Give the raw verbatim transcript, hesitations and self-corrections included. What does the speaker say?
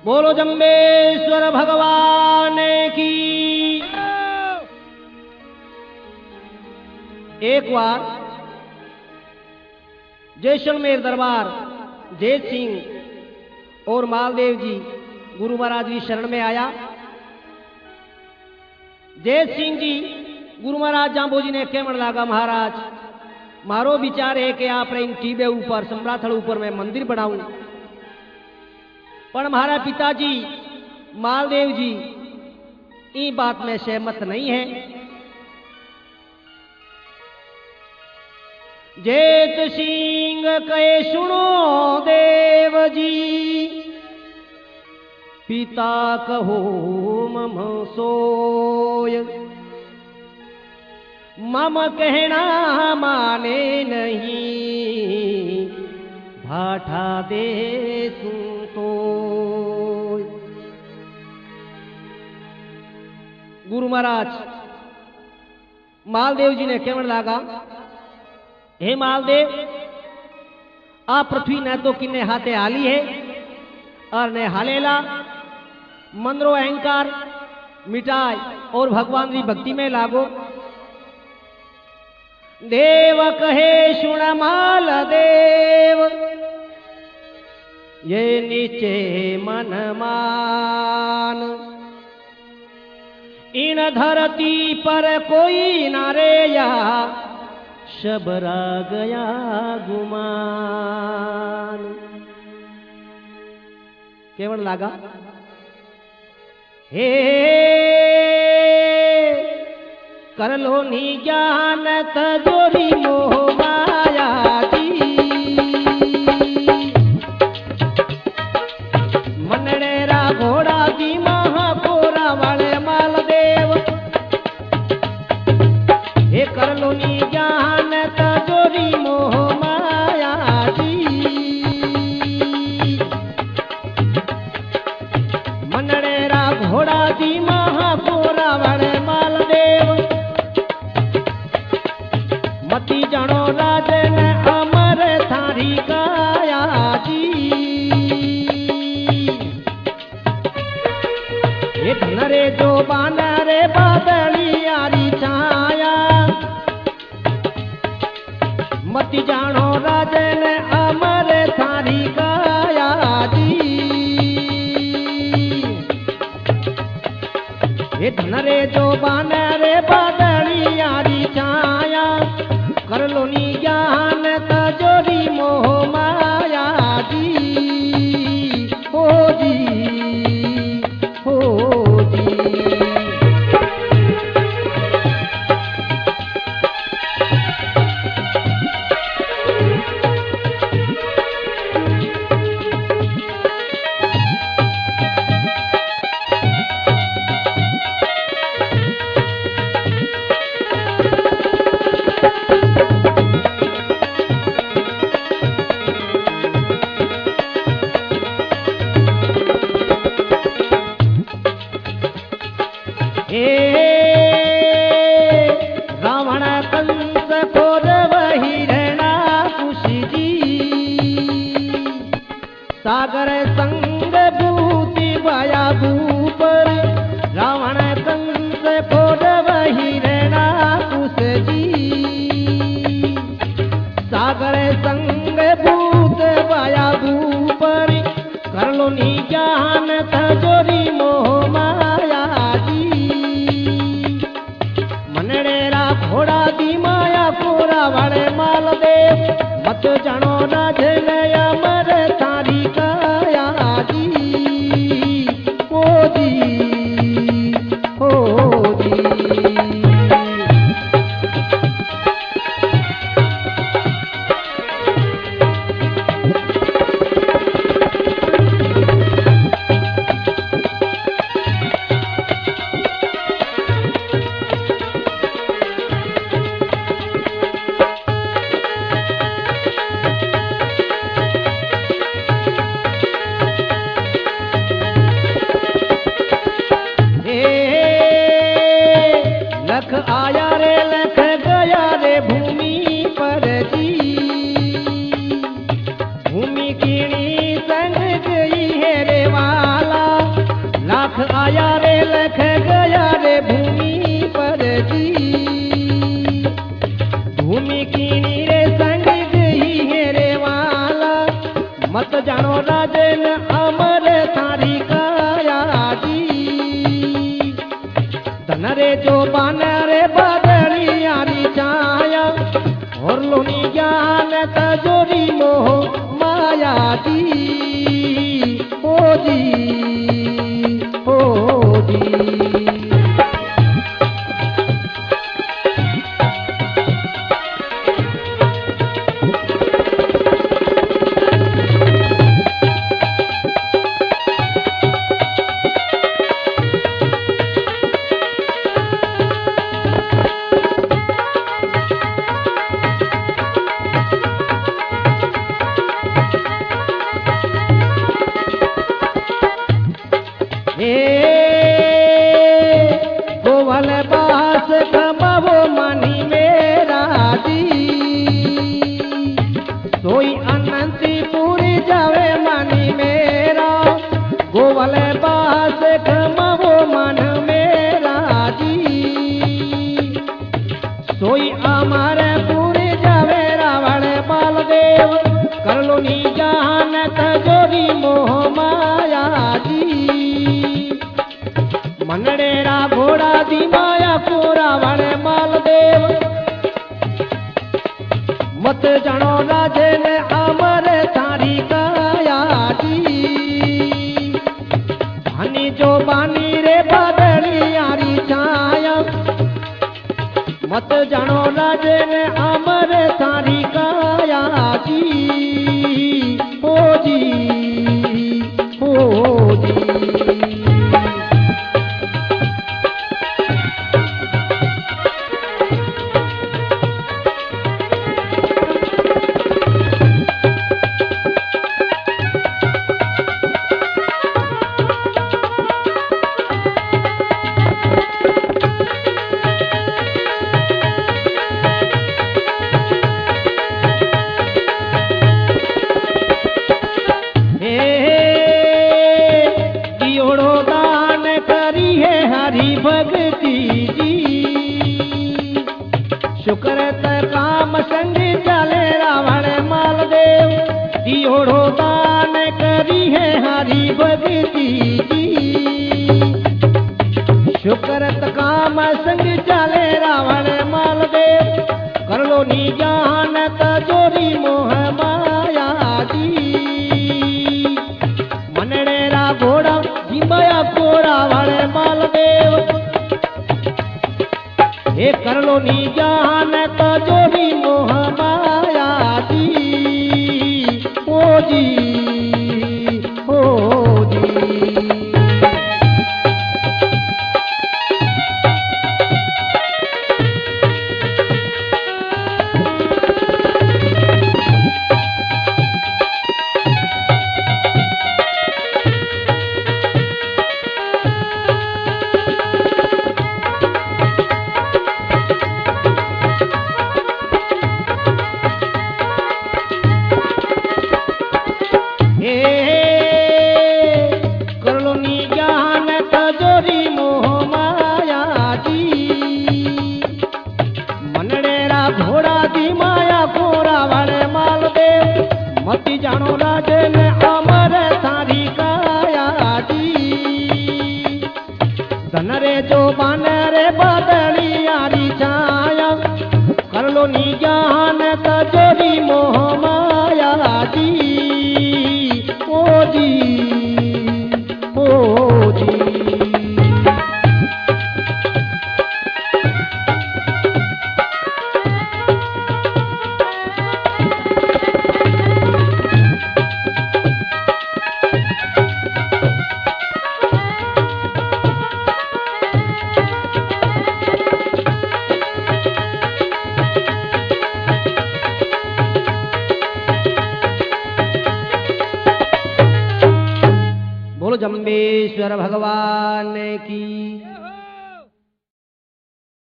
बोलो जम्बेश्वर भगवान की। एक बार जैसलमेर दरबार जेठ सिंह और मालदेव जी गुरु महाराज की शरण में आया। जेठ सिंह जी गुरु महाराज जांबो जी ने कहने लगा, महाराज मारो विचार है कि आप इन टीबे ऊपर सम्राथल ऊपर मैं मंदिर बनाऊं, पर हमारा पिताजी मालदेव जी इस बात में सहमत नहीं है। जेठ सिंह कहे, सुनो देव जी, पिता कहो मम सोय, मम कहना माने नहीं, भाठा दे तो। गुरु महाराज मालदेव जी ने कहने लगा, हे मालदेव, आप पृथ्वी न तो किन्ने हाथे हाली है और ने हालेला, मंदरो अहंकार मिटाए और भगवान की भक्ति में लागो। देव कहे, सुन माल देव, ये नीचे मन मान, इन धरती पर कोई न रेया, शबरा गया गुमान। केवल लागा, हे कर लो नी ज्ञान तजोरी मोह माया जी, मनड़ेरा घोड़ा दी महापोरा वाले मालदेव, हे कर लो नी ज्ञान तजोरी मोह माया जी, मनड़ेरा घोड़ा दी महापोरा वाले मालदेव, मती जानो राजन अमर थारी काया जी, ये नरे जो बानरे बादली यारी छाया, मती जानो राजन अमर थारी काया जी, ये नरे जो बानरे बादली यारी छाया, कर लो नी ज्ञान तजोरी मोह माया जी, हो जी हो जी। सागर संग भूति बया भूपर, रावण कंस फोड़ वही रहना कुश जी, सागर संग भूत बया भूपर, कर लो नी ज्ञान तजोरी मोह माया जी, मनड़ेरा घोड़ा दी माया पूरा वाले मालदेव, मत जानो राजन अमर थारी काया जी, ओ जी ओ जी। आया रे लख गया रे भूमि पर जी, भूमि कीणी संग गई है रे वाला, लख गया रे भूमि पर जी, भूमि कीनी रे संग गई है रे वाला, मत जानो राजन अमर थारी काया जी। धन रे जो बान रे बदली यारी छाया, और लोनी ज्ञान तजोरी मोह माया जी। ओ जी ओ जी गोवल बास कमावो मनी मेरा जी, सोई अनंती पूरी जावे मनी मेरा। गोवल बास कमावो मन मेरा जी, सोई अमर पूरी जावे रावण बालदेव। कर लो नी जान तजोरी मोह माया जी। मनडेरा घोड़ा दी माया को रावण मालदेव, मत जानो राजन अमर थारी काया जी। भानी जो बानी रे बदली यारी छाया, मत जानो राजन अमर थारी काया जी। ओ जी ओ जी भगती जी। शुक्र काम संग चले रावण मालदेव, दियोड़ो दान करी है हरी भगती जी। शुक्र काम संग चले रावण मालदेव, कर लो नी जान तजोरी मोह माया जी। मनडेरा घोड़ा जिमया को रावण मालदेव, हे कर लो नी जान तजोरी मोह माया जी। ओ जी ओ जी घोड़ा दी माया को रावण मालदेव, मती जानो राजन अमर थारी काया जी। धन रे जो बान रे बदली यारी छाया, कर लो नी ज्ञान तजोरी मोह माया जी। ओ जी ओ जी जम्बेश्वर भगवान की।